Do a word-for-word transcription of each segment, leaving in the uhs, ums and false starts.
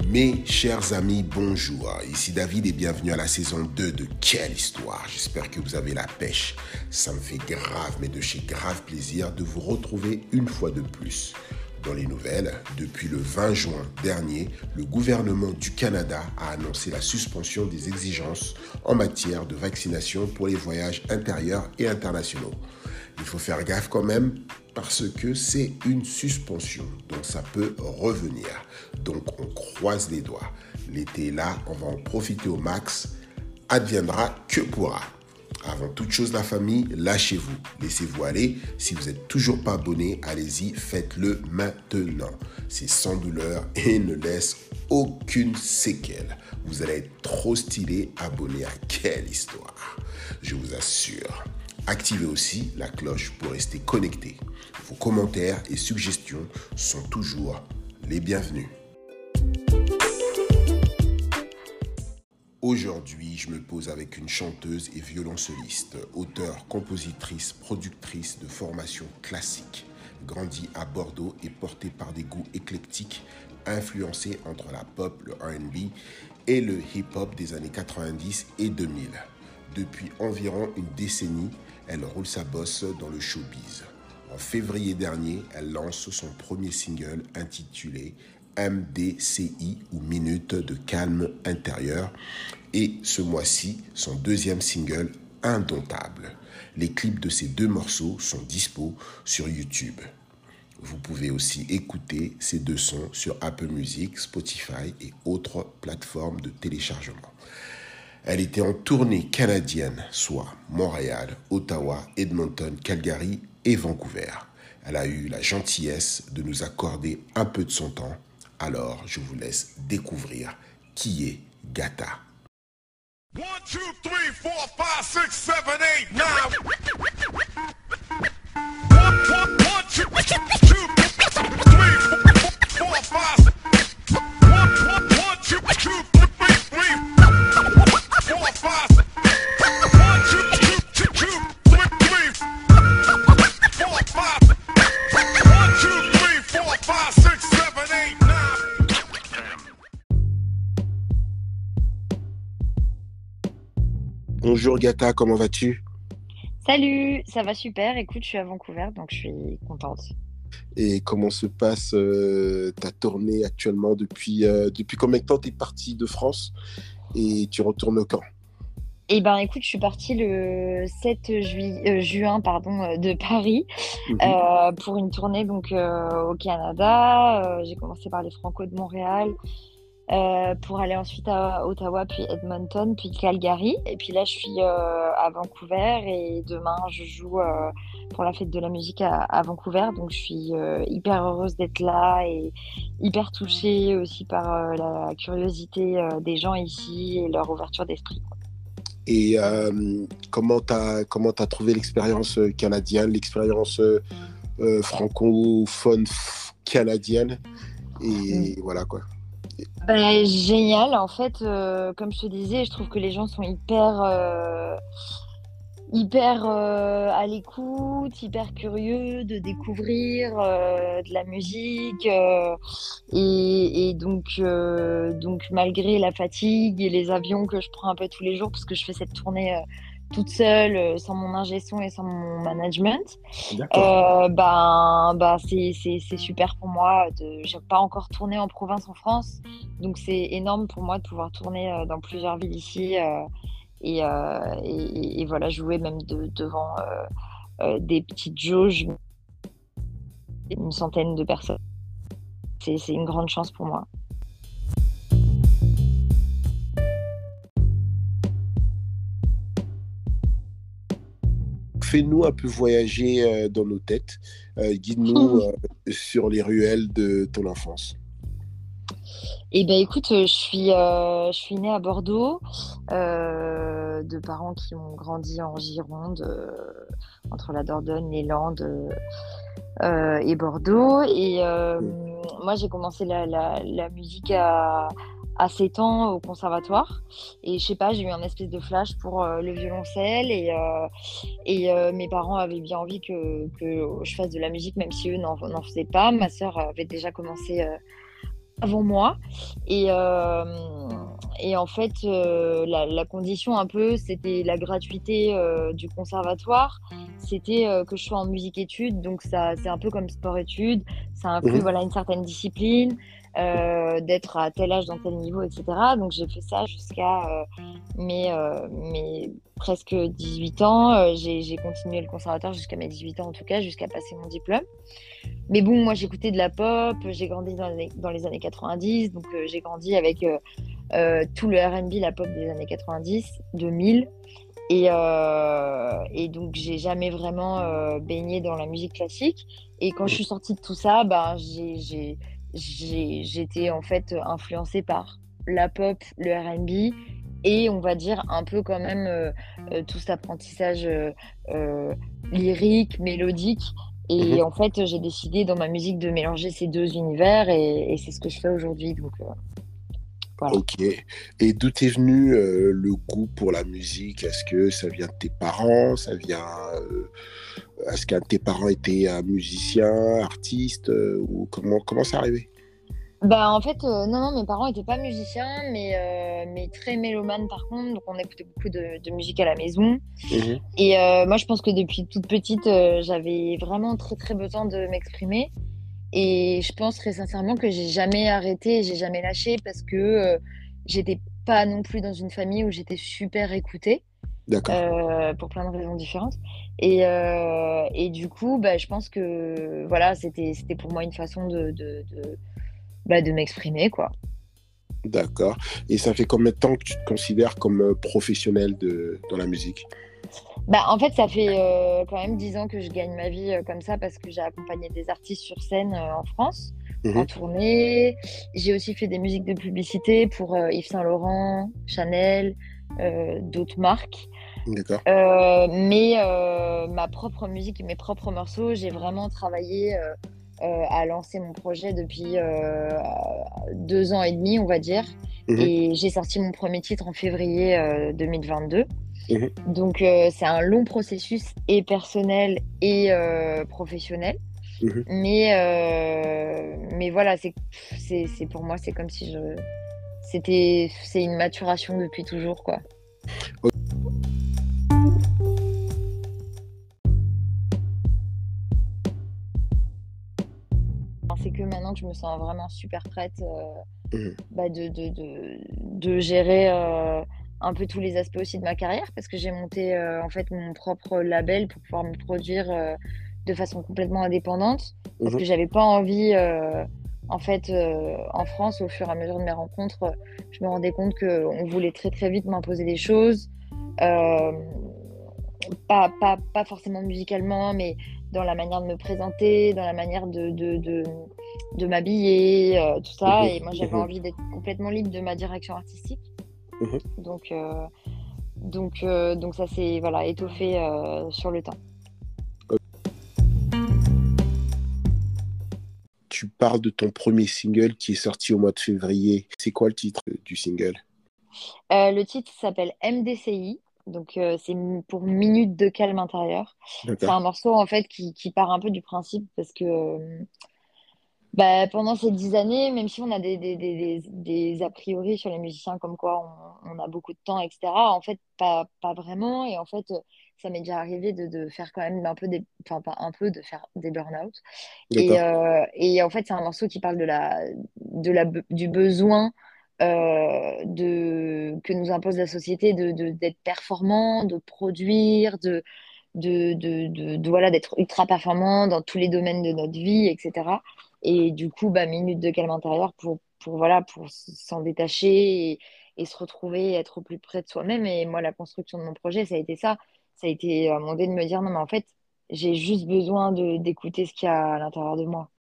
Mes chers amis, bonjour. Ici David et bienvenue à la saison deux de Quelle Histoire. J'espère que vous avez la pêche. Ça me fait grave, mais de chez grave plaisir de vous retrouver une fois de plus. Dans les nouvelles, depuis le vingt juin dernier, le gouvernement du Canada a annoncé la suspension des exigences en matière de vaccination pour les voyages intérieurs et internationaux. Il faut faire gaffe quand même parce que c'est une suspension, donc ça peut revenir. Donc on croise les doigts. L'été est là, on va en profiter au max. Adviendra que pourra. Avant toute chose, la famille, lâchez-vous. Laissez-vous aller. Si vous n'êtes toujours pas abonné, allez-y, faites-le maintenant. C'est sans douleur et ne laisse aucune séquelle. Vous allez être trop stylé abonné à Quelle Histoire. Je vous assure. Activez aussi la cloche pour rester connecté. Vos commentaires et suggestions sont toujours les bienvenus. Aujourd'hui, je me pose avec une chanteuse et violonceliste, auteure, compositrice, productrice de formation classique, grandie à Bordeaux et portée par des goûts éclectiques, influencée entre la pop, le R and B et le hip-hop des années quatre-vingt-dix et deux mille. Depuis environ une décennie, elle roule sa bosse dans le showbiz. En février dernier, elle lance son premier single intitulé M D C I ou Minute de calme intérieur et ce mois-ci, son deuxième single Indomptable. Les clips de ces deux morceaux sont dispo sur YouTube. Vous pouvez aussi écouter ces deux sons sur Apple Music, Spotify et autres plateformes de téléchargement. Elle était en tournée canadienne, soit Montréal, Ottawa, Edmonton, Calgary et Vancouver. Elle a eu la gentillesse de nous accorder un peu de son temps. Alors, je vous laisse découvrir qui est Gata. One, two, three, four, five, six, seven, eight, nine. One, one, one, two, two, three, four, five. One, one, one, two, two, three, three, four, five. One, two, two, two, two, three, three, four, five. One, two, three, four, five, six, seven, eight, nine. Bonjour Gata, comment vas-tu? Salut, ça va super. Écoute, je suis à Vancouver, donc je suis contente. Et comment se passe euh, ta tournée actuellement? Depuis, euh, depuis combien de temps tu es partie de France et tu retournes quand? Eh ben, écoute, je suis partie le sept juillet, euh, juin pardon, euh, de Paris Mhm. euh, pour une tournée donc euh, au Canada. Euh, j'ai commencé par les Franco de Montréal euh, pour aller ensuite à Ottawa, puis Edmonton, puis Calgary. Et puis là, je suis euh, à Vancouver et demain, je joue euh, pour la fête de la musique à, à Vancouver. Donc, je suis euh, hyper heureuse d'être là et hyper touchée aussi par euh, la curiosité euh, des gens ici et leur ouverture d'esprit. Et euh, comment tu as comment t'as trouvé l'expérience euh, canadienne, l'expérience euh, euh, francophone f- canadienne? Et Mm. voilà quoi. Ben, génial, en fait, euh, comme je te disais, je trouve que les gens sont hyper, euh, hyper euh, à l'écoute, hyper curieux de découvrir euh, de la musique. euh, et, et donc, euh, donc, malgré la fatigue et les avions que je prends un peu tous les jours, parce que je fais cette tournée euh, toute seule, euh, sans mon ingé son et sans mon management, D'accord. euh, ben, ben c'est, c'est, c'est super pour moi. De, j'ai pas encore tourné en province en France, donc c'est énorme pour moi de pouvoir tourner euh, dans plusieurs villes ici. Euh, et, euh, et, et voilà, jouer même de, devant euh, euh, des petites jauges, une centaine de personnes. C'est, c'est une grande chance pour moi. Fais-nous un peu voyager euh, dans nos têtes. Euh, guide-nous euh, sur les ruelles de ton enfance. Eh ben écoute, euh, je suis, euh, je suis née à Bordeaux, euh, de parents qui ont grandi en Gironde, euh, entre la Dordogne, les Landes euh, et Bordeaux. Et euh, Mm. moi, j'ai commencé la, la, la musique à, à sept ans au conservatoire. Et je sais pas, j'ai eu un espèce de flash pour euh, le violoncelle. Et, euh, et euh, mes parents avaient bien envie que, que je fasse de la musique, même si eux n'en, n'en faisaient pas. Ma sœur avait déjà commencé... Euh, avant moi et hem et en fait, heu, la la condition un peu, c'était la gratuité, heu, du conservatoire. C'était, heu, que je sois en musique-études, donc ça c'est un peu comme sport-études. Ça inclut, Mmh. voilà, une certaine discipline, heu, d'être à tel âge, dans tel niveau et cetera. Donc j'ai fait ça jusqu'à, heu, mes, heu, mes presque dix-huit ans. Heu, j'ai j'ai continué le conservatoire jusqu'à mes dix-huit ans en tout cas, jusqu'à passer mon diplôme. Mais bon, moi j'écoutais de la pop, j'ai grandi dans les dans les années quatre-vingt-dix, donc heu, j'ai grandi avec, heu heu, tout le R and B, la pop des années quatre-vingt-dix, deux mille et heu et donc j'ai jamais vraiment, heu, baigné dans la musique classique et quand je suis sortie de tout ça, ben, j'ai j'ai j'ai j'étais en fait, influencée par la pop, le R and B et on va dire un peu quand même, heu heu, tout cet apprentissage, heu heu, lyrique, mélodique Mmh. et en fait, j'ai décidé dans ma musique de mélanger ces deux univers et et c'est ce que je fais aujourd'hui donc heu, voilà. OK, et d'où t'es venu, heu, le goût pour la musique? Est-ce que ça vient de tes parents? Ça vient, heu, est-ce qu'un de tes parents était un musicien, artiste, heu, ou comment comment c'est arrivé? Bah, en fait, heu, non, non, mes parents étaient pas musiciens, mais heu, mais très mélomanes par contre, donc on écoutait beaucoup de de musique à la maison Mmh. et heu, moi je pense que depuis toute petite, heu, j'avais vraiment très, très besoin de m'exprimer et je pense très sincèrement que j'ai jamais arrêté, j'ai jamais lâché parce que, heu, j'étais pas non plus dans une famille où j'étais super écoutée, D'accord, heu, pour plein de raisons différentes et heu et du coup, bah, je pense que voilà, c'était c'était pour moi une façon de de de, bah, de m'exprimer, quoi. d'accord, et ça fait combien de temps que tu te considères comme, heu, professionnel de dans la musique? Bah, en fait, ça fait, heu, quand même dix ans que je gagne ma vie, heu, comme ça parce que j'ai accompagné des artistes sur scène, heu, en France, en Mmh. tournée. J'ai aussi fait des musiques de publicité pour, heu, Yves Saint Laurent, Chanel, heu, d'autres marques. D'accord. Heu, mais heu, ma propre musique et mes propres morceaux, j'ai vraiment travaillé, heu heu, à lancer mon projet depuis, heu, deux ans et demi, on va dire Mmh. et j'ai sorti mon premier titre en février, heu, deux mille vingt-deux. Mmh. Donc heu, c'est un long processus et personnel et heu, professionnel. Mmh. Mais heu, mais voilà, c'est c'est c'est pour moi, c'est comme si je c'était c'est une maturation depuis toujours, quoi. C'est que maintenant que je me sens vraiment super prête, heu, Mmh. bah, de de de de gérer, heu, un peu tous les aspects aussi de ma carrière parce que j'ai monté, heu, en fait, mon propre label pour pouvoir me produire, heu, de façon complètement indépendante. Parce Mmh. que j'avais pas envie, heu, en fait, heu, en France, au fur et à mesure de mes rencontres, heu, je me rendais compte qu'on voulait très, très vite m'imposer des choses. Hem, pas pas pas forcément musicalement, mais dans la manière de me présenter, dans la manière de de de de m'habiller, heu, tout ça Mmh. et moi j'avais Mmh. envie d'être complètement libre de ma direction artistique. Mmh. Donc heu donc heu, donc ça s'est voilà étoffé, heu, sur le temps. Tu parles de ton premier single qui est sorti au mois de février. C'est quoi le titre, heu, du single? Heu, le titre s'appelle M D C I, donc heu, c'est m pour minute de calme intérieur. C'est D'accord, un morceau en fait qui qui part un peu du principe parce que, hem bah, pendant ces dix années, même si on a des des des des des a priori sur les musiciens comme quoi on on a beaucoup de temps et cetera, en fait pas pas vraiment et en fait, heu, ça m'est déjà arrivé de de faire quand même un peu des enfin pas un peu, de faire des burn-out et d'accord. heu et en fait, c'est un morceau qui parle de la de la be du besoin, heu, de que nous impose la société de de d'être performant, de produire, de de de de de voilà, d'être ultra performant dans tous les domaines de notre vie et cetera et du coup, bah, minute de calme intérieur pour pour voilà, pour s s'en détacher et et se retrouver, être au plus près de soi-même et moi, la construction de mon projet, ça a été ça. Ça a été à un moment donné de me dire: «Non, mais en fait, j'ai juste besoin de d'écouter ce qu'il y a à l'intérieur de moi».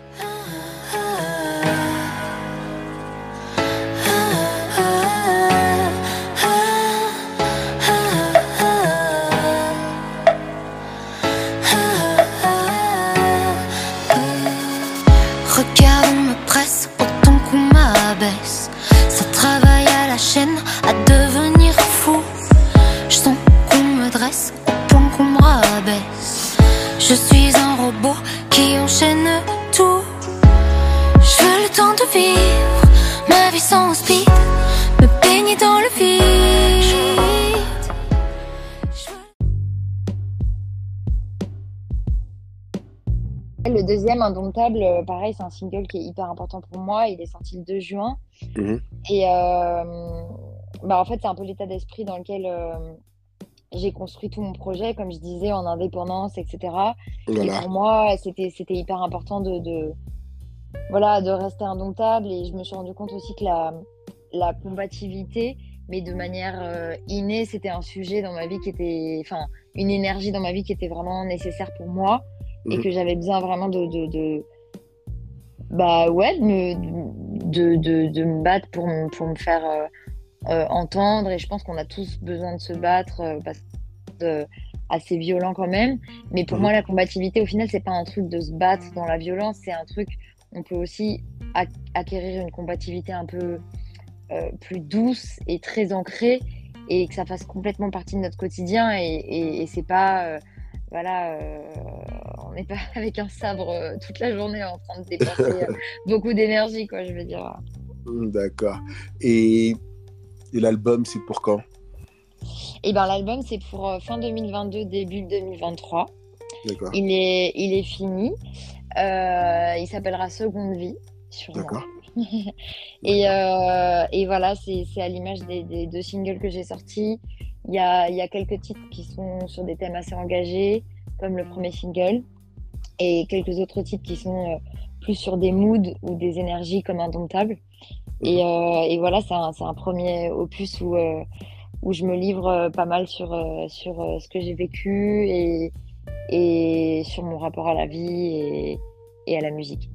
Regarde, on me presse, autant qu'on m'abaisse. Ça travaille à la chaîne, à devenir fou. Je sens qu'on me dresse, au point qu'on me rabaisse. Je suis un robot qui enchaîne puissant speed, me baigner dans le vide. Le deuxième, Indomptable, euh, pareil, c'est un single qui est hyper important pour moi. Il est sorti le deux juin. Mhm. Et euh, bah, en fait, c'est un peu l'état d'esprit dans lequel euh, j'ai construit tout mon projet, comme je disais, en indépendance, et cetera. Et Voilà. pour moi, c'était, c'était hyper important de, de, voilà, de rester indomptable. Et je me suis rendu compte aussi que la, la combativité, mais de manière euh, innée, c'était un sujet dans ma vie qui était, enfin, une énergie dans ma vie qui était vraiment nécessaire pour moi et Mhm. que j'avais besoin vraiment de, de, de bah ouais, de me, de, de, de me battre pour me, pour me faire euh, euh, entendre. Et je pense qu'on a tous besoin de se battre euh, parce que c'est assez violent quand même. Mais pour Mhm. moi, la combativité, au final, c'est pas un truc de se battre dans la violence, c'est un truc, on peut aussi ac- acquérir une combativité un peu euh, plus douce et très ancrée et que ça fasse complètement partie de notre quotidien. Et, et, et c'est pas. Euh, voilà, euh, on n'est pas avec un sabre euh, toute la journée en train de dépenser euh, beaucoup d'énergie, quoi, je veux dire. D'accord. Et, et l'album, c'est pour quand? Et ben l'album, c'est pour euh, fin deux mille vingt-deux, début deux mille vingt-trois. D'accord. Il est, il est fini. Euh, il s'appellera Seconde Vie, sûrement. D'accord. Et, D'accord. euh, et voilà, c'est, c'est à l'image des, des deux singles que j'ai sortis. Il y a, il y a quelques titres qui sont sur des thèmes assez engagés, comme le premier single, et quelques autres titres qui sont euh, plus sur des moods ou des énergies comme Indomptable. Et, Mhm. euh, et voilà, c'est un, c'est un premier opus où, euh, où je me livre euh, pas mal sur, euh, sur euh, ce que j'ai vécu et, et sur mon rapport à la vie et, et à la musique.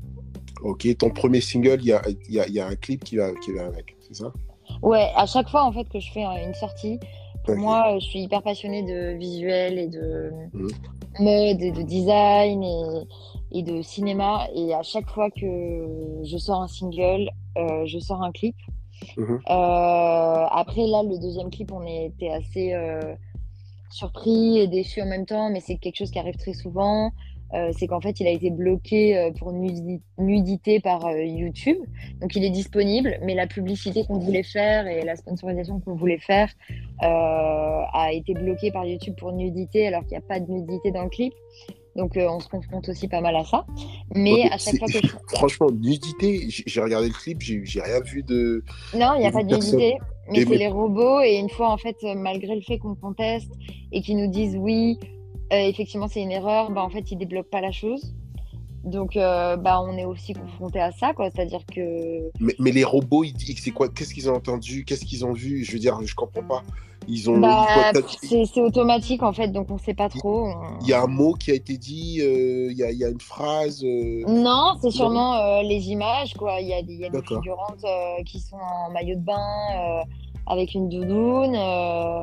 Ok, ton premier single, il y a, il y a, il y a un clip qui va, qui va avec, c'est ça? Ouais, à chaque fois en fait que je fais euh, une sortie, pour Ok. moi, euh, je suis hyper passionnée de visuel et de Mhm. mode et de design et, et de cinéma. Et à chaque fois que je sors un single, euh, je sors un clip. Mhm. Euh, après, là, le deuxième clip, on était assez euh, surpris et déçus en même temps, mais c'est quelque chose qui arrive très souvent. Euh, c'est qu'en fait, il a été bloqué euh, pour nudi- nudité par euh, YouTube. Donc, il est disponible, mais la publicité qu'on voulait faire et la sponsorisation qu'on voulait faire euh, a été bloquée par YouTube pour nudité, alors qu'il n'y a pas de nudité dans le clip. Donc, euh, on se confronte aussi pas mal à ça. Ok, Mais à chaque c'est- fois que je... franchement, nudité, j'ai j'ai regardé le clip, j'ai j'ai rien vu de, Non, il n'y j'ai a vu pas de personne. nudité, mais Et c'est mais, les robots. Et une fois, en fait, euh, malgré le fait qu'on conteste et qu'ils nous disent oui, euh, effectivement, c'est une erreur, bah, en fait, ils débloquent pas la chose. Donc, euh, bah, on est aussi confronté à ça, quoi. C'est-à-dire que, mais, mais les robots, ils, ils- c'est quoi? Qu'est-ce qu'ils ont entendu? Qu'est-ce qu'ils ont vu? Je veux dire, je comprends pas. Ils ont, ils, quoi, bah, t'as- pff, c'est c'est automatique, en fait, donc on sait pas il trop. il y a un On- mot qui a été dit, euh, il y a, il y a une phrase. euh, Non, c'est Non? sûrement euh, les images, quoi. Il y a, des- il y a nos D'accord. figurantes euh, qui sont en maillot de bain, euh, avec une doudoune. euh,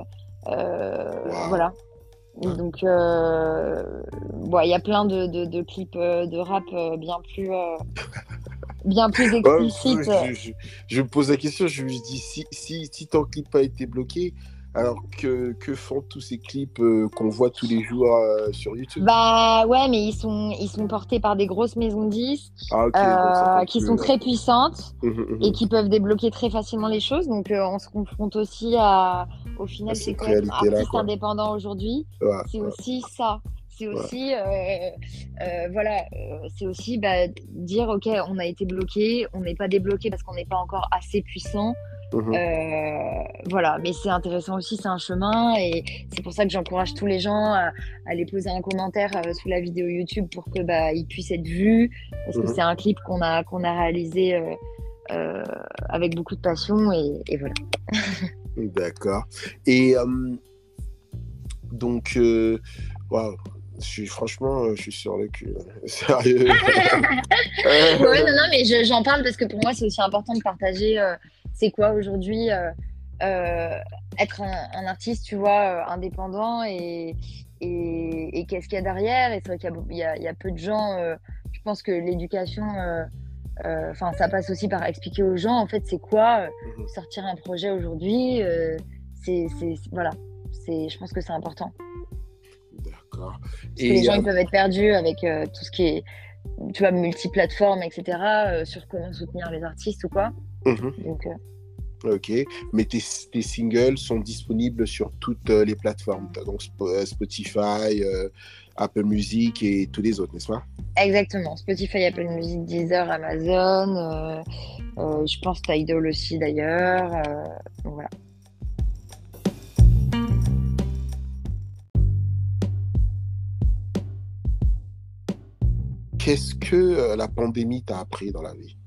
euh, Waouh. voilà. Donc, euh, bon, il y a plein de, de, de clips euh, de rap euh, bien plus, euh, bien plus Ouais, explicites. je, je- je me pose la question, je me dis, si, si, si ton clip a été bloqué, alors que, que font tous ces clips euh, qu'on voit tous les jours euh, sur YouTube? Bah ouais, mais ils sont, ils sont portés par des grosses maisons de disques Ah ok, donc ça euh, compte qui plus. sont Ouais. très puissantes Mhm, et mhm. qui peuvent débloquer très facilement les choses. Donc, euh, on se confronte aussi à, au À final, c'est cette quoi être réalité-là, artiste quoi. indépendant aujourd'hui? Ouais, C'est ouais, aussi ça. C'est ouais. aussi, euh, euh, voilà, euh, c'est aussi bah, dire, OK, on a été bloqué, on n'est pas débloqué parce qu'on n'est pas encore assez puissant. Mhm. Euh, voilà, mais c'est intéressant aussi, c'est un chemin et c'est pour ça que j'encourage tous les gens à, à aller poser un commentaire euh, sous la vidéo YouTube pour que bah, il puisse être vu parce que Mhm. c'est un clip qu'on a, qu'on a réalisé euh, euh, avec beaucoup de passion et, et voilà. D'accord. Et euh, donc, euh, waouh, je suis franchement, euh, je suis sur le cul. Sérieux. Ouais, non, non, mais je- j'en parle parce que pour moi, c'est aussi important de partager euh, c'est quoi aujourd'hui euh, euh, être un, un artiste, tu vois, euh, indépendant et, et, et qu'est-ce qu'il y a derrière. Et c'est vrai qu'il y a, il y a- il y a peu de gens, euh, je pense que l'éducation, euh, euh, enfin, ça passe aussi par expliquer aux gens, en fait, c'est quoi euh, Mhm. sortir un projet aujourd'hui. euh, c'est, c'est, c'est- voilà, c'est, je pense que c'est important. D'accord. Parce que les Et gens, euh, ils peuvent être perdus avec euh, tout ce qui est tu vois, multiplateformes, et cetera, euh, sur comment soutenir les artistes ou quoi. Mhm. Donc, euh, Ok, mais tes, tes singles sont disponibles sur toutes euh, les plateformes, T'as donc Sp- euh, Spotify, euh, Apple Music et tous les autres, n'est-ce pas? exactement. Spotify, Apple Music, Deezer, Amazon. euh, euh, je pense Tidal aussi d'ailleurs. euh, donc voilà. Qu'est-ce que euh, la pandémie t'a appris dans la vie?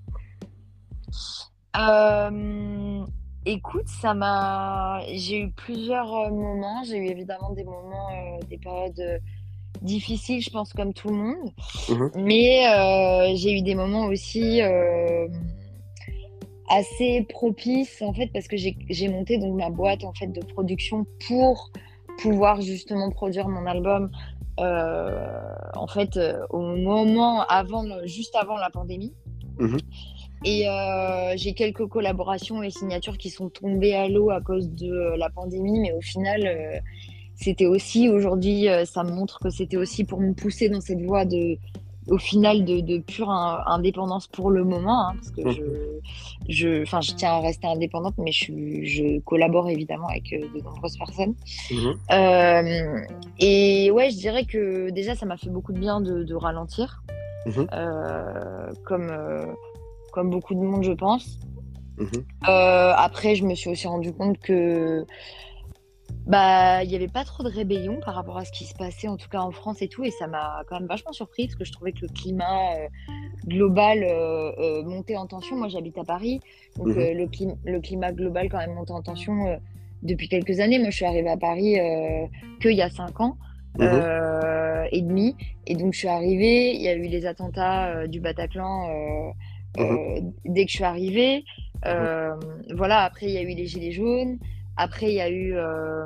Euh, écoute, ça m'a. J'ai eu plusieurs euh, moments. J'ai eu évidemment des moments, euh, des périodes euh, difficiles, je pense, comme tout le monde. Mhm, Mais euh, j'ai eu des moments aussi euh, assez propices, en fait, parce que j'ai j'ai monté donc ma boîte en fait de production pour pouvoir justement produire mon album. euh, en fait, euh, au moment avant, le- juste avant la pandémie. mhm, Et euh, j'ai quelques collaborations et signatures qui sont tombées à l'eau à cause de euh, la pandémie, mais au final, euh, c'était aussi aujourd'hui, euh, ça me montre que c'était aussi pour me pousser dans cette voie de, au final, de, de pure in- indépendance pour le moment, hein, parce que je, mhm, je, enfin, je tiens à rester indépendante, mais je, suis- je collabore évidemment avec euh, de nombreuses personnes. mhm, Euh, et ouais, je dirais que déjà, ça m'a fait beaucoup de bien de, de ralentir, mhm, euh, comme. euh, comme beaucoup de monde, je pense. mhm, Euh, après, je me suis aussi rendu compte que bah il y avait pas trop de rébellion par rapport à ce qui se passait, en tout cas en France et tout, et ça m'a quand même vachement surpris parce que je trouvais que le climat euh, global euh, euh, montait en tension. Moi, j'habite à Paris, donc mhm, euh, le, clim- le climat global quand même montait en tension euh, depuis quelques années. Moi, je suis arrivée à Paris euh, qu'il y a cinq ans. mhm, Euh, et demi, et donc je suis arrivée, il y a eu les attentats euh, du Bataclan euh, mhm, euh, dès que je suis arrivée. mhm, Euh, voilà, après il y a eu les gilets jaunes, après il y a eu euh,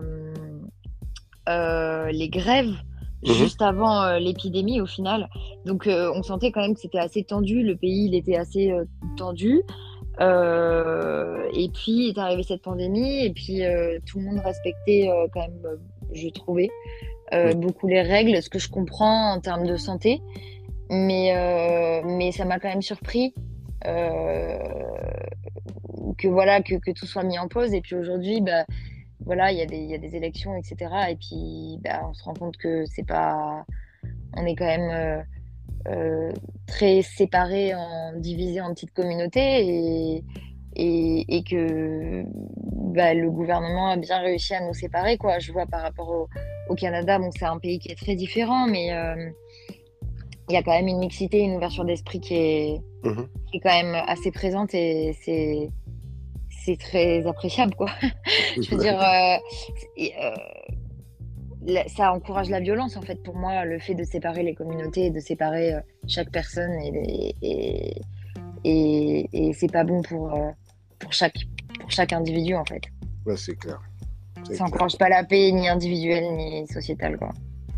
euh, les grèves mhm, juste avant euh, l'épidémie au final. Donc euh, on sentait quand même que c'était assez tendu, le pays il était assez euh, tendu. Euh, et puis est arrivée cette pandémie, et puis euh, tout le monde respectait euh, quand même, euh, je trouvais, euh, mhm. beaucoup les règles, ce que je comprends en termes de santé. Mais, euh, mais ça m'a quand même surpris euh, que voilà que, que tout soit mis en pause. Et puis aujourd'hui, bah, voilà, il y a des, il y a des élections, et cetera. Et puis bah, on se rend compte que c'est pas, on est quand même euh, euh, très séparés, en, divisés en petites communautés, et, et, et que bah, le gouvernement a bien réussi à nous séparer, quoi. Je vois par rapport au, au Canada, bon, c'est un pays qui est très différent, mais euh, il y a quand même une mixité, une ouverture d'esprit qui est, Mhm. qui est quand même assez présente, et c'est c'est très appréciable, quoi. Je veux dire, euh, c'est- euh, la- ça encourage la violence, en fait, pour moi, le fait de séparer les communautés et de séparer euh, chaque personne, et, et, et, et c'est pas bon pour, euh, pour chaque, pour chaque individu, en fait. Ouais, c'est clair, c'est Ça clair. encourage pas la paix, ni individuelle, ni sociétale, quoi.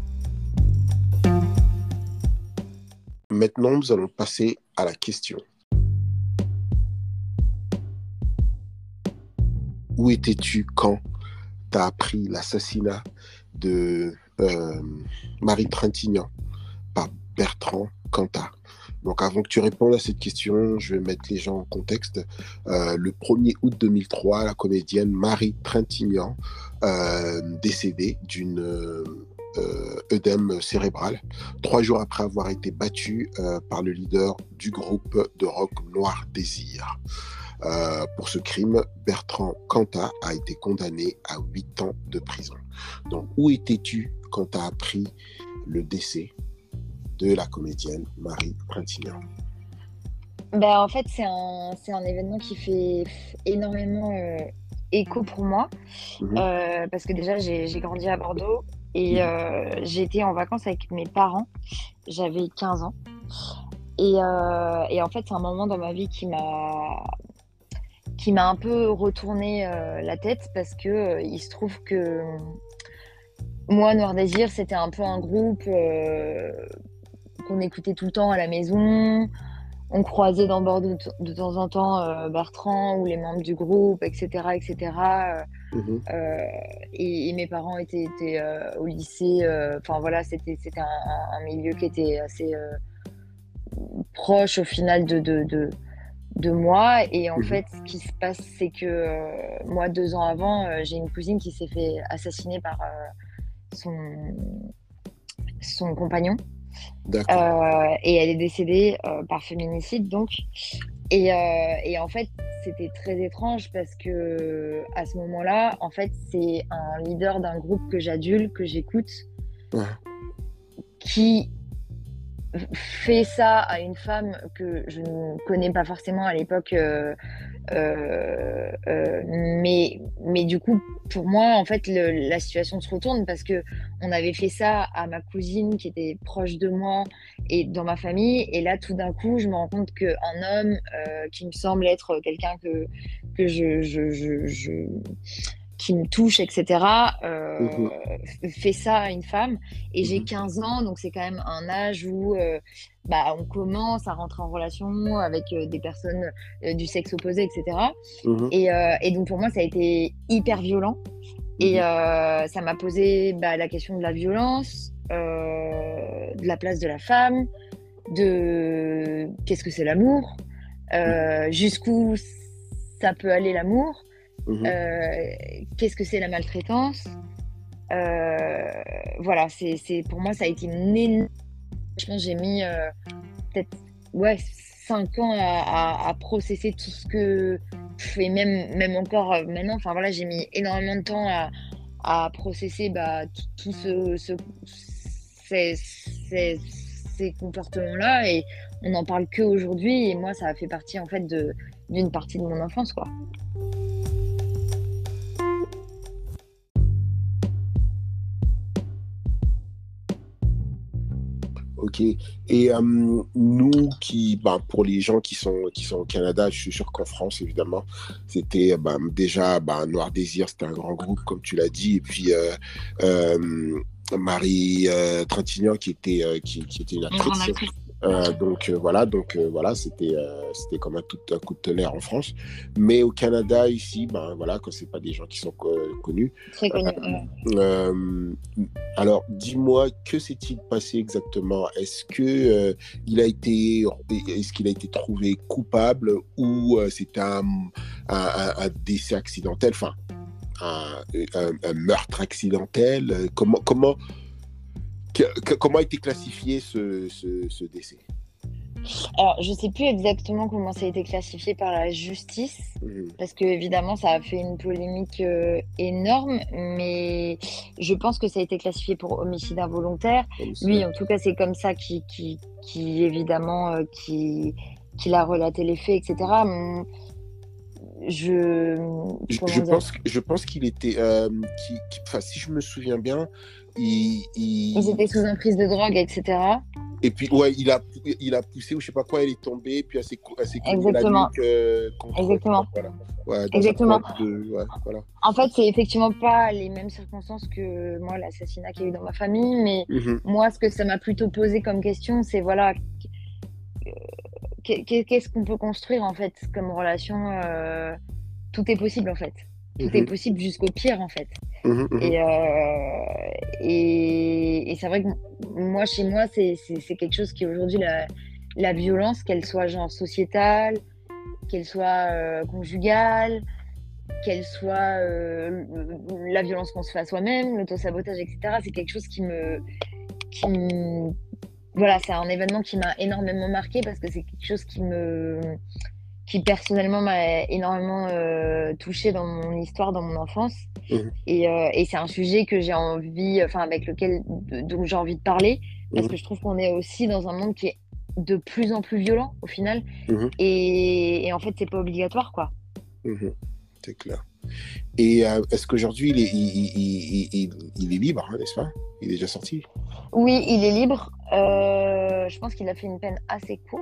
Maintenant, nous allons passer à la question. Où étais-tu quand tu as appris l'assassinat de euh, Marie Trintignant par Bertrand Cantat? Donc, avant que tu répondes à cette question, je vais mettre les gens en contexte. Euh, le premier août deux mille trois, la comédienne Marie Trintignant, euh, décédée d'une euh, euh, œdème cérébral, trois jours après avoir été battue euh, par le leader du groupe de rock Noir Désir. Euh, pour ce crime, Bertrand Cantat a été condamné à huit ans de prison. Donc, où étais-tu quand tu as appris le décès de la comédienne Marie Trintignant? Ben, en fait, c'est un, c'est un événement qui fait énormément euh, écho pour moi. Mhm, Euh, parce que déjà, j'ai j'ai grandi à Bordeaux, et mhm, euh, j'ai été en vacances avec mes parents. J'avais quinze ans. Et, euh, et en fait, c'est un moment dans ma vie qui m'a qui m'a un peu retourné euh, la tête, parce que euh, il se trouve que moi, Noir Désir, c'était un peu un groupe euh, qu'on écoutait tout le temps à la maison. On croisait dans Bordeaux de, de temps en temps euh, Bertrand ou les membres du groupe, et cetera, et cetera. mhm, Euh, et, et mes parents étaient, étaient euh, au lycée. euh, Enfin voilà, c'était c'était un, un milieu qui était assez euh, proche au final de, de, de, de moi. Et en Mhm. fait, ce qui se passe, c'est que euh, moi, deux ans avant, euh, j'ai une cousine qui s'est fait assassiner par euh, son, son compagnon. D'accord. Euh, et elle est décédée euh, par féminicide, donc. Et, euh, et en fait, c'était très étrange parce que à ce moment-là, en fait, c'est un leader d'un groupe que j'adule, que j'écoute, Ouais. qui fait ça à une femme que je ne connais pas forcément à l'époque, euh, euh, euh, mais, mais du coup, pour moi, en fait, le- la situation se retourne parce que on avait fait ça à ma cousine qui était proche de moi et dans ma famille, et là, tout d'un coup, je me rends compte qu'un homme euh, qui me semble être quelqu'un que, que je, je, je, je- qui me touche, et cetera, euh, Mhm. fait ça à une femme. Et j'ai Mhm. quinze ans, donc c'est quand même un âge où euh, bah, on commence à rentrer en relation avec euh, des personnes euh, du sexe opposé, et cetera. Mhm. Et, euh, et donc pour moi, ça a été hyper violent. Et Mhm. euh, ça m'a posé bah, la question de la violence, euh, de la place de la femme, de qu'est-ce que c'est l'amour, euh, jusqu'où ça peut aller l'amour, Mhm. euh, qu'est-ce que c'est la maltraitance. Euh, voilà, c'est, c'est, pour moi, ça a été une énorme. Je pense que j'ai mis euh, peut-être ouais, cinq ans à, à, à processer tout ce que. Et même, même encore euh, maintenant, enfin voilà, j'ai mis énormément de temps à, à processer bah, tout, tout ce, ce, ces, ces, ces comportements-là. Et on n'en parle qu'aujourd'hui. Et moi, ça a fait partie en fait de, d'une partie de mon enfance, quoi. Ok. Et euh, nous qui, ben, pour les gens qui sont, qui sont au Canada, je suis sûr qu'en France, évidemment, c'était ben, déjà ben, Noir Désir, c'était un grand groupe, comme tu l'as dit. Et puis euh, euh, Marie euh, Trintignant, qui était, euh, qui, qui était une Une grande actrice. actrice. Euh, donc euh, voilà, donc euh, voilà, c'était euh, c'était comme un tout un coup de tonnerre en France. Mais au Canada ici, ben voilà, quand c'est pas des gens qui sont co- connus. Très euh, connue. Ouais. euh, alors, dis-moi, que s'est-il passé exactement? Est-ce que euh, il a été, est-ce qu'il a été trouvé coupable ou euh, c'était un, un, un- un décès accidentel, enfin un, un- un meurtre accidentel? Euh, Comment comment que- que- comment a été classifié ce, ce, ce décès? Alors, je sais plus exactement comment ça a été classifié par la justice, Mhm. parce que évidemment, ça a fait une polémique euh, énorme, mais je pense que ça a été classifié pour homicide involontaire. Lui, Homicide. en tout cas, c'est comme ça qui, qui, qui évidemment, euh, qui, qu'il a relaté les faits, et cetera. Hum, Je, Je, je comment dire? pense, que- je pense qu'il était, euh, qui, qui- enfin, si je me souviens bien, il, Ils il- étaient sous emprise de drogue, et cetera. et puis ouais, il a, il a poussé ou je sais pas quoi, elle est tombée, puis elle s'est, cou- elle s'est cognée la Exactement, nuque euh, contre, exactement, voilà, ouais, dans un exactement. problème de, ouais, voilà. En fait, c'est effectivement pas les mêmes circonstances que moi, l'assassinat qu'il y a eu dans ma famille, mais Mhm, moi, ce que ça m'a plutôt posé comme question, c'est voilà, qu'est- qu'est- qu'est-ce qu'on peut construire en fait comme relation euh, Tout est possible en fait. Tout est mhm, possible jusqu'au pire en fait. mhm, mhm, Et, euh, et, et c'est vrai que m- moi, chez moi, c'est c'est- c'est quelque chose qui aujourd'hui, la, la violence, qu'elle soit genre sociétale, qu'elle soit euh, conjugale, qu'elle soit euh, la violence qu'on se fait à soi-même, l'autosabotage, et cetera. C'est quelque chose qui me, qui me- voilà, c'est un événement qui m'a énormément marqué parce que c'est quelque chose qui me, qui personnellement m'a énormément euh, touchée dans mon histoire, dans mon enfance. mhm, Et, euh, et c'est un sujet que j'ai envie, enfin avec lequel de- dont j'ai envie de parler parce mhm, que je trouve qu'on est aussi dans un monde qui est de plus en plus violent au final. mhm, Et, et en fait, c'est pas obligatoire, quoi. mhm. C'est clair. Et euh, est-ce qu'aujourd'hui il est, il, il, il, il, il est libre, hein, n'est-ce pas? Il est déjà sorti. Oui, il est libre. Euh, je pense qu'il a fait une peine assez courte.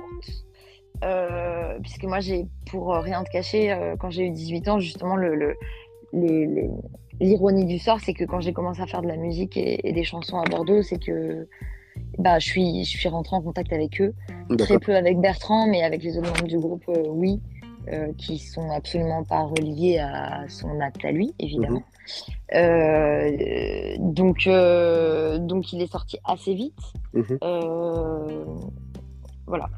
Euh, puisque moi, j'ai, pour rien te cacher, euh, quand j'ai eu dix-huit ans, justement, le, le, le- le- l'ironie du sort, c'est que quand j'ai commencé à faire de la musique et, et des chansons à Bordeaux, c'est que bah, je suis, je suis rentrée en contact avec eux. Très D'accord. peu avec Bertrand, mais avec les autres membres du groupe, euh, oui, euh, qui sont absolument pas reliés à son acte à lui, Mhm, évidemment. Euh, donc, euh, donc, il est sorti assez vite. mhm. Euh, voilà.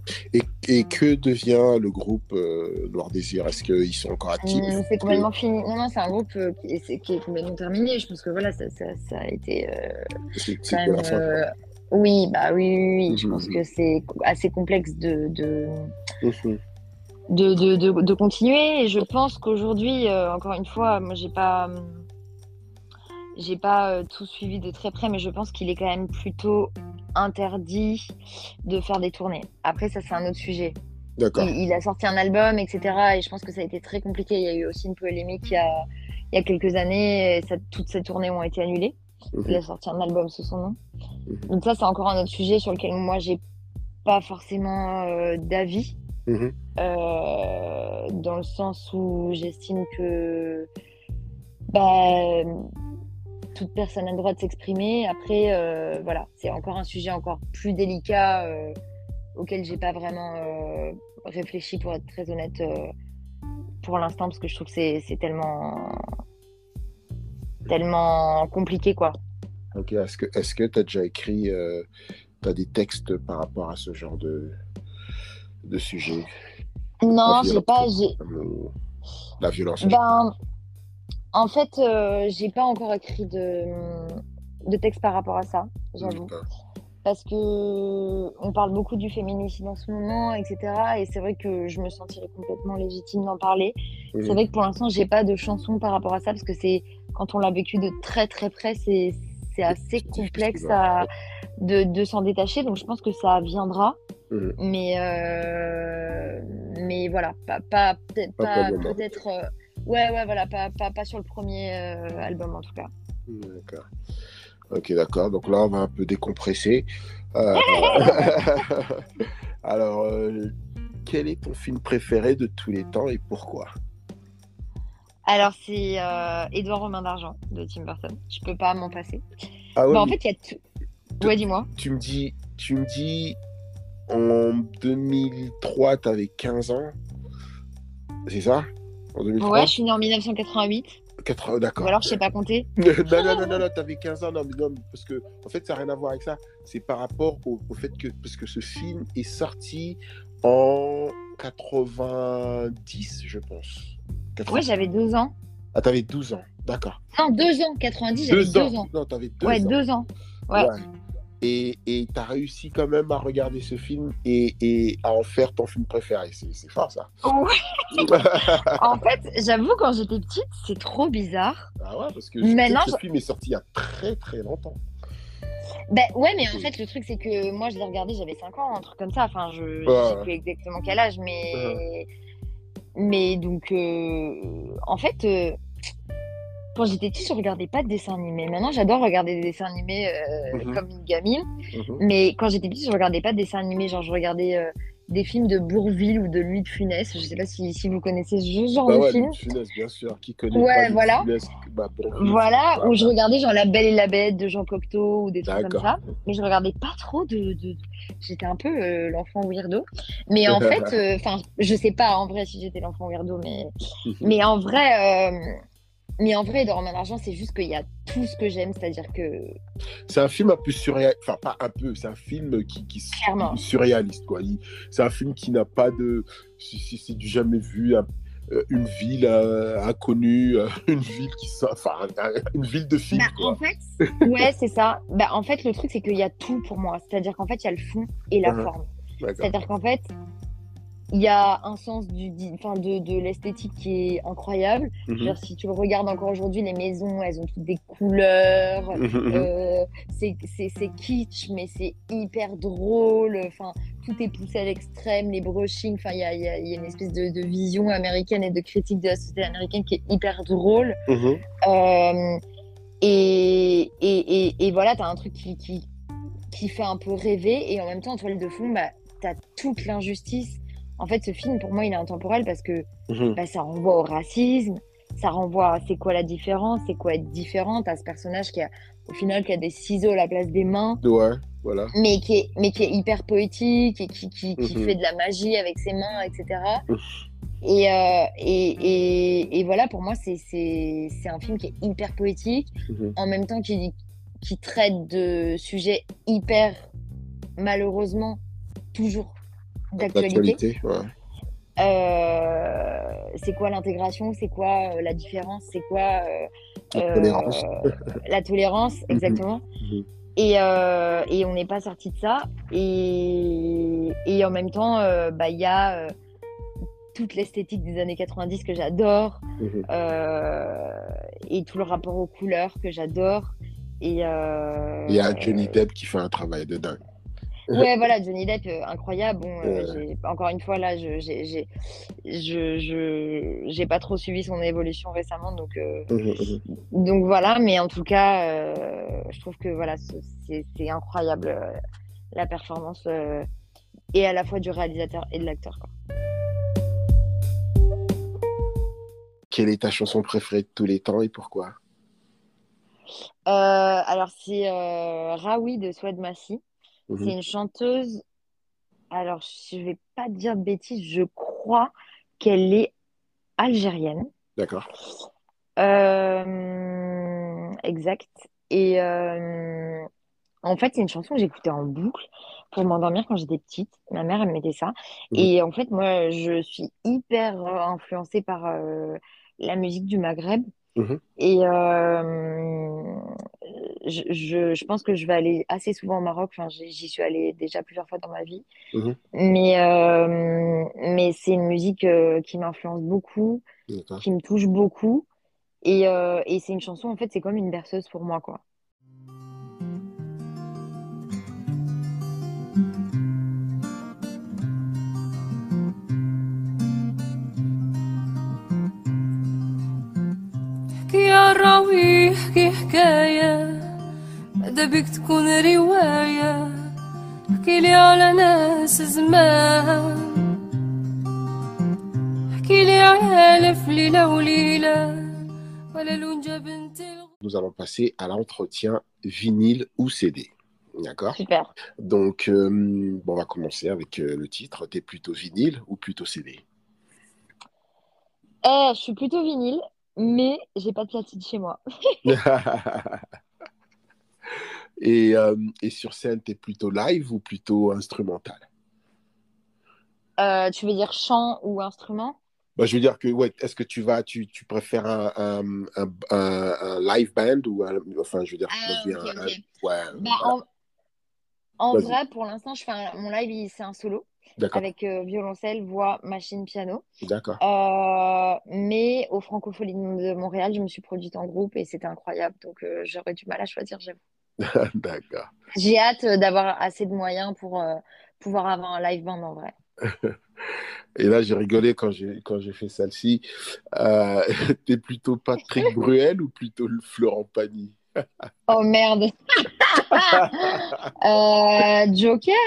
Et, et que devient le groupe euh, Noir Désir? Est-ce qu'ils sont encore actifs? Hum, C'est complètement fini. Non, non, c'est un groupe euh, qui, est, c'est- qui est complètement terminé. Je pense que voilà, ça, ça, ça a été euh, C'est quand c'est de même. la fin. euh, Oui, bah oui, oui, oui. Je pense Mhm, que c'est assez complexe de, de, mhm, de, de, de, de continuer. Et je pense qu'aujourd'hui, euh, encore une fois, moi, j'ai pas, j'ai pas euh, tout suivi de très près, mais je pense qu'il est quand même plutôt interdit de faire des tournées. Après, ça, c'est un autre sujet. Il, d'accord. il a sorti un album, et cetera. Et je pense que ça a été très compliqué. Il y a eu aussi une polémique il y a, il y a quelques années. Et ça, toutes ces tournées ont été annulées. Il Mhm, a sorti un album sous son nom. mhm, Donc ça, c'est encore un autre sujet sur lequel moi, j'ai pas forcément euh, d'avis. mhm. Euh, dans le sens où j'estime que bah, toute personne a le droit de s'exprimer. Après, euh, voilà, c'est encore un sujet encore plus délicat euh, auquel j'ai pas vraiment euh, réfléchi, pour être très honnête, euh, pour l'instant, parce que je trouve que c'est, c'est tellement, tellement compliqué, quoi. Ok, est-ce que est-ce que tu as déjà écrit, euh, tu as des textes par rapport à ce genre de, de sujet? La Non, j'ai violence, pas, j'ai, euh, la violence. ben, en fait, euh, j'ai pas encore écrit de, de texte par rapport à ça, j'avoue. D'accord. Parce que on parle beaucoup du féminicide en ce moment, et cetera. Et c'est vrai que je me sentirais complètement légitime d'en parler. C'est Mhm. vrai que pour l'instant, j'ai pas de chanson par rapport à ça, parce que c'est quand on l'a vécu de très très près, c'est c'est assez C'est complexe difficile, à, ouais. de, de s'en détacher. Donc je pense que ça viendra, Mhm. mais euh, mais voilà, pas pas peut-être Pas pour pas le moment. peut-être euh, ouais ouais voilà pas, pas pas sur le premier euh, album en tout cas. D'accord. Ok, d'accord. Donc là, on va un peu décompresser. Euh, Alors, euh, quel est ton film préféré de tous les temps et pourquoi? Alors c'est euh, Édouard Romain d'Argent de Tim Burton. Je peux pas m'en passer. Ah ouais, Bah en mais fait il y a tout. te- Ouais, dis-moi. tu me dis, tu me dis, en deux mille trois, tu avais quinze ans, c'est ça? En Ouais, deux mille trois? je suis née en mille neuf cent quatre-vingt-huit. quatre, Ou d'accord. alors je sais pas compter. Non, non, non, non, non, t'avais quinze ans, non, mais non, parce que, en fait, ça n'a rien à voir avec ça. C'est par rapport au, au fait que, parce que ce film est sorti en quatre-vingt-dix, je pense. Ouais, quatre-vingts. j'avais deux ans. Ah, t'avais douze ans, d'accord. Non, deux ans. quatre-vingt-dix, j'avais Deux ans, deux ans. non, t'avais Ouais, deux ans. deux ans. Ouais. Ouais. Et et t'as réussi quand même à regarder ce film et, et à en faire ton film préféré. C'est c'est fort, ça. Ouais. En fait, j'avoue, quand j'étais petite, c'est trop bizarre. Ah ouais, parce que je sais Maintenant, que ce je- film est sorti il y a très très longtemps. ben ouais, mais en fait, le truc, c'est que moi, je l'ai regardé, j'avais cinq ans, un truc comme ça. Enfin, je je sais Ouais. plus exactement quel âge, Mhm. mais mais donc, euh, en fait, euh, quand j'étais petite, je regardais pas de dessins animés. Maintenant, j'adore regarder des dessins animés euh, Mhm. comme une gamine. Mhm. Mais quand j'étais petite, je regardais pas de dessins animés. Genre, je regardais euh, des films de Bourvil ou de Louis de Funès. Je sais pas si, si vous connaissez ce genre Bah de ouais, film. Louis de Funès, bien sûr. Qui connaît pas Ouais, Louis de voilà. Funès? Bah, Bourvil, c'est Voilà, voilà, où je ouais. regardais genre La Belle et la Bête de Jean Cocteau ou des trucs comme D'accord. ça. Mais je regardais pas trop de... de... J'étais un peu euh, l'enfant weirdo. Mais en fait, enfin, je sais pas en vrai si j'étais l'enfant weirdo, mais, mais en vrai... euh, Mais en vrai, dans Romain d'Argent, c'est juste qu'il y a tout ce que j'aime, c'est-à-dire que C'est un film un peu surréaliste, enfin pas un peu, c'est un film qui, qui clairement, surréaliste quoi. Il- C'est un film qui n'a pas de, si, si c'est du jamais vu, un- euh, une ville euh, inconnue, euh, une ville qui, sort- enfin un- une ville de film bah, en quoi. fait, ouais, c'est ça. Bah, en fait, le truc, c'est qu'il y a tout pour moi. C'est-à-dire qu'en fait, il y a le fond et la Mhm. forme. D'accord. C'est-à-dire qu'en fait, il y a un sens du, di- enfin, de, de l'esthétique qui est incroyable. Je veux Mhm. dire, si tu le regardes encore aujourd'hui, les maisons, elles ont toutes des couleurs. Mhm, mhm. euh, c'est c'est- c'est kitsch, mais c'est hyper drôle. Enfin, tout est poussé à l'extrême, les brushings. Enfin, il y a, il y a- il y a une espèce de, de vision américaine et de critique de la société américaine qui est hyper drôle. Mhm. Euh, et, et, et, et voilà, t'as un truc qui, qui, qui fait un peu rêver. Et en même temps, en toile de fond, bah, t'as toute l'injustice. En fait, ce film, pour moi, il est intemporel parce que Mhm. bah, ça renvoie au racisme, ça renvoie à c'est quoi la différence, c'est quoi être différente, à ce personnage qui a, au final, qui a des ciseaux à la place des mains, Ouais, voilà. mais qui est, mais qui est hyper poétique et qui, qui, qui Mhm. fait de la magie avec ses mains, et cetera. Mhm. Et, euh, et, et, et voilà, pour moi, c'est, c'est, c'est un film qui est hyper poétique, Mhm. en même temps qui, qui traite de sujets hyper, malheureusement, toujours d'actualité. D'actualité, ouais. Euh, c'est quoi l'intégration? C'est quoi euh, la différence? C'est quoi euh, La tolérance. euh, la tolérance? Mhm, Exactement. mhm, Et, euh, et on n'est pas sorti de ça. Et, et en même temps, euh, bah, il y a euh, toute l'esthétique des années quatre-vingt-dix que j'adore, mhm. euh, et tout le rapport aux couleurs que j'adore. Et euh, Il y a Johnny Depp qui fait un travail de dingue. ouais, voilà, Johnny Depp, euh, incroyable. Bon, euh, Euh, j'ai encore une fois là, je j'ai j'ai je je j'ai pas trop suivi son évolution récemment, donc euh, mhm, mhm. donc voilà. Mais en tout cas, euh, je trouve que voilà, ce- c'est c'est incroyable, euh, la performance, euh, et à la fois du réalisateur et de l'acteur, quoi. Quelle est ta chanson préférée de tous les temps et pourquoi? Euh, alors c'est euh, Rawi de Soued Massi. C'est Mhm. une chanteuse. Alors je vais pas dire de bêtises, je crois qu'elle est algérienne. D'accord. Euh, exact. Et euh, en fait, c'est une chanson que j'écoutais en boucle pour m'endormir quand j'étais petite. Ma mère, elle me mettait ça. Mhm, Et en fait, moi, je suis hyper euh, influencée par euh, la musique du Maghreb. mhm. Et euh, je, je, je pense que je vais aller assez souvent au Maroc. Enfin, j'y j'y suis allée déjà plusieurs fois dans ma vie. Mhm. Mais, euh, mais c'est une musique euh, qui m'influence beaucoup, D'accord. qui me touche beaucoup. Et, euh, et c'est une chanson, en fait, c'est comme une berceuse pour moi, quoi. احكي يا راوي احكي حكاية ماذا بيك تكون رواية احكي لي على ناس زمان احكي لي على ألف ليلة وليلة ولا لونجا بنت الغ... Nous allons passer à l'entretien vinyle ou C D. D'accord? Super. Donc, euh, bon, on va commencer avec euh, le titre. T'es plutôt vinyle ou plutôt C D? Eh, je suis plutôt vinyle, mais j'ai pas de platine chez moi. Et, euh, et sur scène, t'es plutôt live ou plutôt instrumental? Euh, tu veux dire chant ou instrument? Bah, je veux dire que, ouais, est-ce que tu vas, tu, tu préfères un, un, un, un- un live band ou un, enfin, je veux dire, moi, je Ah, dis ok, un, ok. un- ouais, Bah, voilà, en, en vas-y, vrai, pour l'instant, je fais un- mon live, il- c'est un solo d'accord, avec euh, violoncelle, voix, machine, piano. d'accord, Euh, mais au Francophonie de Montréal, je me suis produite en groupe et c'était incroyable. Donc, euh, j'aurais du mal à choisir, j'avoue. d'accord. J'ai hâte euh, d'avoir assez de moyens pour euh, pouvoir avoir un live band en vrai. Et là, j'ai rigolé quand j'ai quand j'ai fait celle-ci. Euh, t'es plutôt Patrick Bruel ou plutôt le Florent Pagny? Oh merde. Euh, Joker?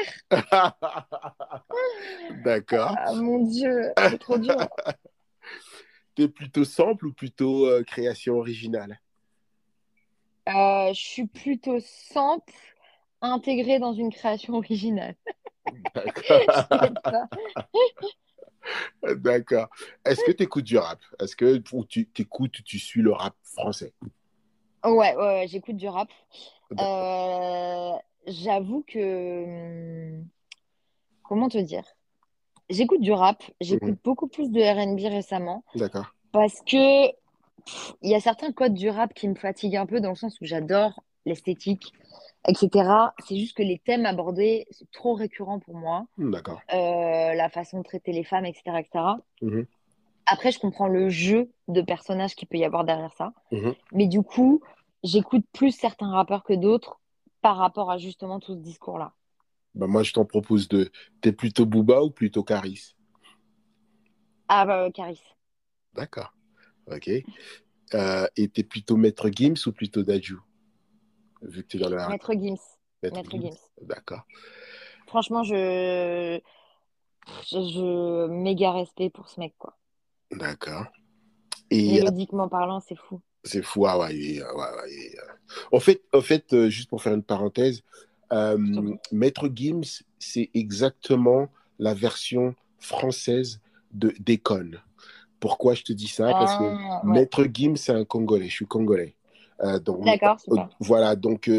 D'accord. Ah, mon Dieu, c'est trop dur. T'es plutôt sample ou plutôt euh, création originale? Euh, je suis plutôt simple, intégrée dans une création originale. Je D'accord. t'aide pas. D'accord. Est-ce que tu écoutes du rap? Est-ce que ou tu t'écoutes, tu suis le rap français? Ouais, ouais, ouais, j'écoute du rap. Euh, j'avoue que... hum, Comment te dire? J'écoute du rap, Mhm. j'écoute beaucoup plus de R and B récemment D'accord. parce que pff, il y a certains codes du rap qui me fatiguent un peu dans le sens où j'adore l'esthétique, et cetera. C'est juste que les thèmes abordés, c'est trop récurrent pour moi. D'accord. Euh, la façon de traiter les femmes, et cetera, et cetera. Mhm. Après, je comprends le jeu de personnages qu'il peut y avoir derrière ça. Mhm. Mais du coup, j'écoute plus certains rappeurs que d'autres par rapport à justement tout ce discours-là. Bah, moi, je t'en propose deux. T'es plutôt Booba ou plutôt Caris? Ah, bah, euh, Caris. D'accord. Ok. Euh, et t'es plutôt Maître Gims ou plutôt Dadju? Vu que tu es dans le rap. Maître Gims. Maître Maître Gims. Gims. D'accord. Franchement, je... je, je- méga respect pour ce mec, quoi. D'accord. Et euh, Mélodiquement parlant, c'est fou. c'est fou. Ah ouais, il est- ouais, ouais, il est, euh, En fait, en fait euh, juste pour faire une parenthèse, euh, Je t'en prie. Maître Gims, c'est exactement la version française de d'Ekon. Pourquoi je te dis ça? Parce que Ah, ouais. Maître Gims, c'est un Congolais. Je suis Congolais. Euh, donc, D'accord, euh, super. voilà. Donc, euh,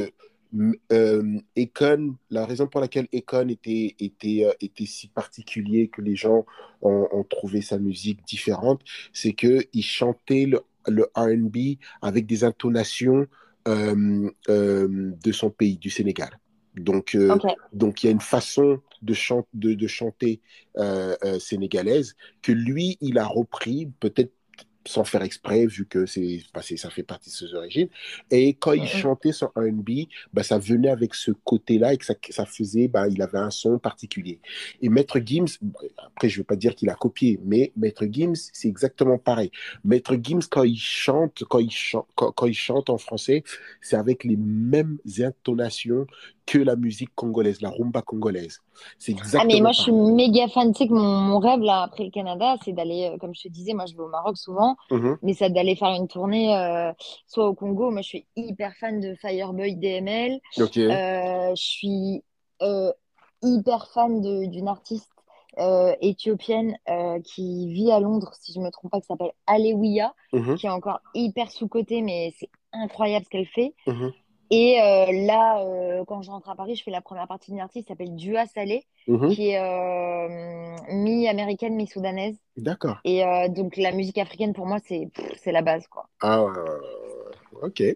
M- euh, Akon, la raison pour laquelle Akon était, était, euh, était si particulier, que les gens ont, ont trouvé sa musique différente, c'est qu'il chantait le, le R and B avec des intonations euh, euh, de son pays, du Sénégal. Donc, euh, Ok. donc il y a une façon de, chan- de, de chanter euh, euh, sénégalaise que lui, il a repris, peut-être sans faire exprès, vu que c'est, bah, c'est- ça fait partie de ses origines. Et quand il Mm, chantait son R and B, bah, ça venait avec ce côté-là et que ça, ça faisait, bah, il avait un son particulier. Et Maître Gims, après, je ne veux pas dire qu'il a copié, mais Maître Gims, c'est exactement pareil. Maître Gims, quand il chante, quand il chante, quand, quand il chante en français, c'est avec les mêmes intonations que la musique congolaise, la rumba congolaise. C'est Ah, mais exactement moi, je suis pareil. méga fan. Tu sais que mon, mon rêve, là, après le Canada, c'est d'aller, euh, comme je te disais, moi, je vais au Maroc souvent, Mhm. mais c'est d'aller faire une tournée, euh, soit au Congo. Moi, je suis hyper fan de Fireboy D M L. Ok. Euh, je suis euh, hyper fan de- d'une artiste euh, éthiopienne euh, qui vit à Londres, si je me trompe pas, qui s'appelle Alewiya, Mhm. qui est encore hyper sous-cotée, mais c'est incroyable ce qu'elle fait. Mhm. Et euh, là, euh, quand je rentre à Paris, je fais la première partie d'une artiste qui s'appelle Dua Saleh, Mhm. qui est euh, mi-américaine, mi-soudanaise. D'accord. Et euh, donc la musique africaine, pour moi, c'est pff, c'est la base, quoi. Ah, ouais, ouais, ouais, ouais. Ok.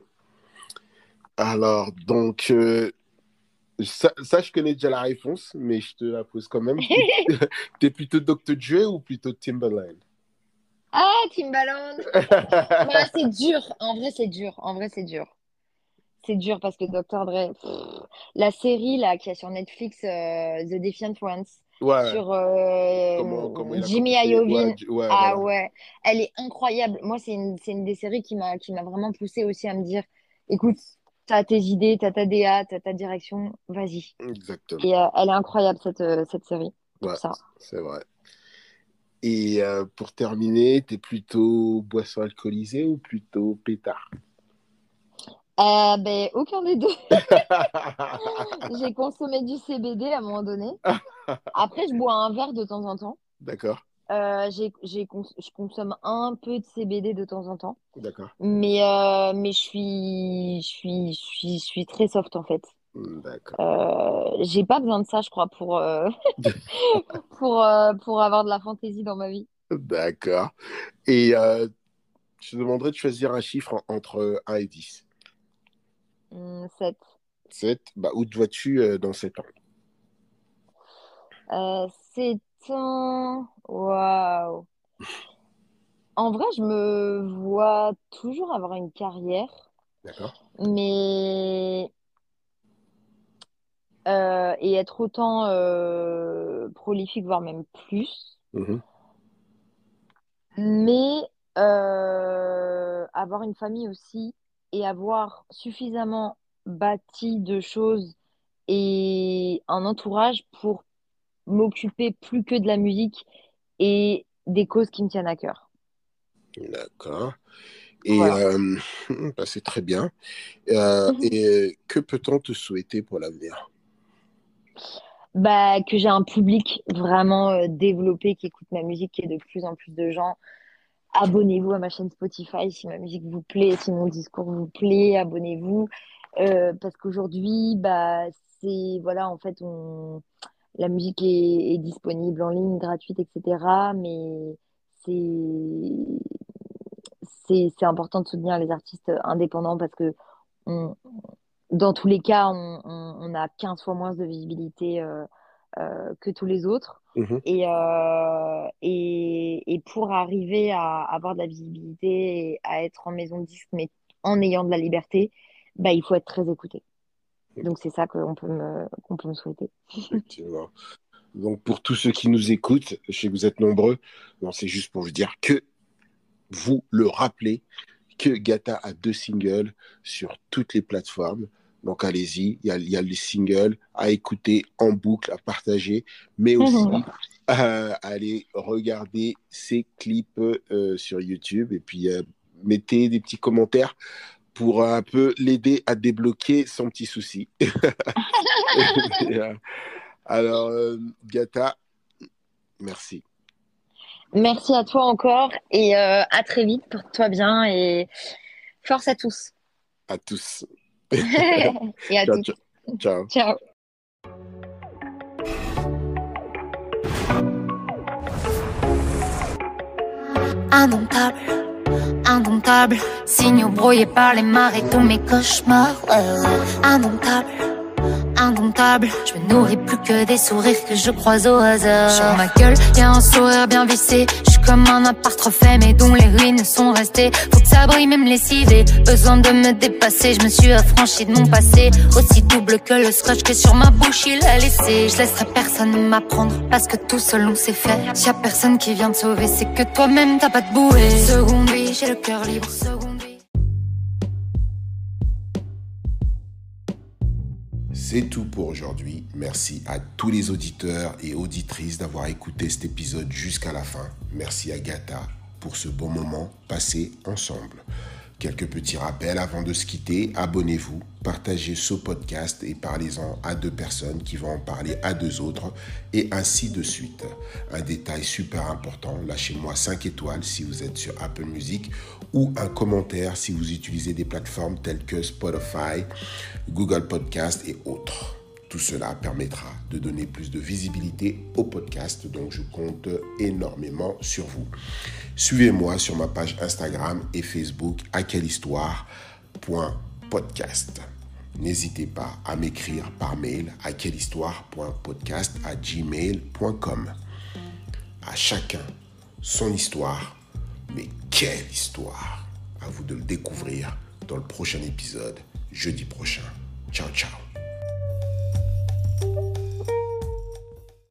Alors, donc, euh, ça, ça, je connais déjà la réponse, mais je te la pose quand même. T'es t'es plutôt docteur Dre ou plutôt Timbaland? Ah, Timbaland! Bah, c'est dur. En vrai, c'est dur. En vrai, c'est dur. C'est dur parce que docteur Dre, pff, la série là qui a sur Netflix, euh, The Defiant Ones, Ouais, sur comment, euh, comment il a Jimmy commencé? Ouais, Iovine. j- ouais, Ah voilà. ouais, elle est incroyable. Moi, c'est une, c'est une des séries qui m'a qui m'a vraiment poussée aussi à me dire, écoute, t'as tes idées, t'as ta D A, t'as ta direction, vas-y. Exactement. Et euh, elle est incroyable cette euh, cette série pour Ouais, ça. c'est vrai. Et euh, pour terminer, t'es plutôt boisson alcoolisée ou plutôt pétard? Euh, ben aucun des deux. J'ai consommé du C B D à un moment donné. Après, je bois un verre de temps en temps. D'accord, Euh, j'ai, j'ai cons- je consomme un peu de C B D de temps en temps, d'accord, mais, euh, mais je suis, je suis, je suis, je suis très soft en fait. d'accord, Euh, j'ai pas besoin de ça, je crois, pour, euh, pour, euh, pour avoir de la fantaisie dans ma vie. d'accord. Et euh, je te demanderais de choisir un chiffre en- entre un et dix. Hum, sept. Sept. Bah, où te vois-tu euh, dans sept ans? Euh, c'est un... Waouh. En vrai, je me vois toujours avoir une carrière, D'accord. mais euh, et être autant euh, prolifique, voire même plus. Mhm. Mais euh, avoir une famille aussi et avoir suffisamment bâti de choses et un entourage pour m'occuper plus que de la musique et des causes qui me tiennent à cœur. D'accord. Et Voilà. euh, bah, c'est très bien. Euh, et que peut-on te souhaiter pour l'avenir? Bah, que j'ai un public vraiment euh, développé qui écoute ma musique, qui est de plus en plus de gens. Abonnez-vous à ma chaîne Spotify si ma musique vous plaît, si mon discours vous plaît, abonnez-vous. Euh, parce qu'aujourd'hui, bah, c'est, voilà, en fait, on, la musique est, est disponible en ligne, gratuite, et cetera. Mais c'est, c'est, c'est important de soutenir les artistes indépendants parce que on, dans tous les cas, on, on, on a quinze fois moins de visibilité euh, euh, que tous les autres. Mhm. Et, euh, et, et pour arriver à avoir de la visibilité et à être en maison de disque, mais en ayant de la liberté, bah, il faut être très écouté. Donc c'est ça qu'on peut me, qu'on peut me souhaiter. Effectivement. Donc, pour tous ceux qui nous écoutent, je sais que vous êtes nombreux, non, c'est juste pour vous dire que vous le rappelez que Gata a deux singles sur toutes les plateformes. Donc allez-y, il y a, il y a les singles à écouter en boucle, à partager, mais aussi euh, allez regarder ses clips euh, sur YouTube et puis euh, mettez des petits commentaires pour un peu l'aider à débloquer son petit souci. Et, euh, alors, euh, Gata, merci Merci à toi encore et euh, à très vite. Porte-toi bien et force à tous. à tous. Et à Ciao, toutes. ciao. Ciao. Ciao. Indomptable, indomptable, signaux brouillés par les marées, tous mes cauchemars. Ouais, ouais. Indomptable, indomptable, je me nourris plus que des sourires que je croise au hasard. Sur ma gueule, y'a un sourire bien vissé. Je suis comme un appart refait, mais dont les ruines sont restées. Faut que ça brille, même les idées. Besoin de me dépasser, je me suis affranchie de mon passé. Aussi double que le scotch que sur ma bouche il a laissé. Je laisserai personne m'apprendre, parce que tout seul on sait faire. S'il y a personne qui vient te sauver, c'est que toi-même t'as pas de bouée. Seconde vie, j'ai le cœur libre, seconde vie. C'est tout pour aujourd'hui. Merci à tous les auditeurs et auditrices d'avoir écouté cet épisode jusqu'à la fin. Merci Agatha pour ce bon moment passé ensemble. Quelques petits rappels avant de se quitter. Abonnez-vous, partagez ce podcast et parlez-en à deux personnes qui vont en parler à deux autres et ainsi de suite. Un détail super important, lâchez-moi cinq étoiles si vous êtes sur Apple Music ou un commentaire si vous utilisez des plateformes telles que Spotify, Google Podcast et autres. Tout cela permettra de donner plus de visibilité au podcast, donc je compte énormément sur vous. Suivez-moi sur ma page Instagram et Facebook à quelle histoire point podcast. N'hésitez pas à m'écrire par mail à quelle histoire point podcast à gmail point com. À chacun son histoire, mais quelle histoire! À vous de le découvrir dans le prochain épisode, jeudi prochain. Ciao, ciao!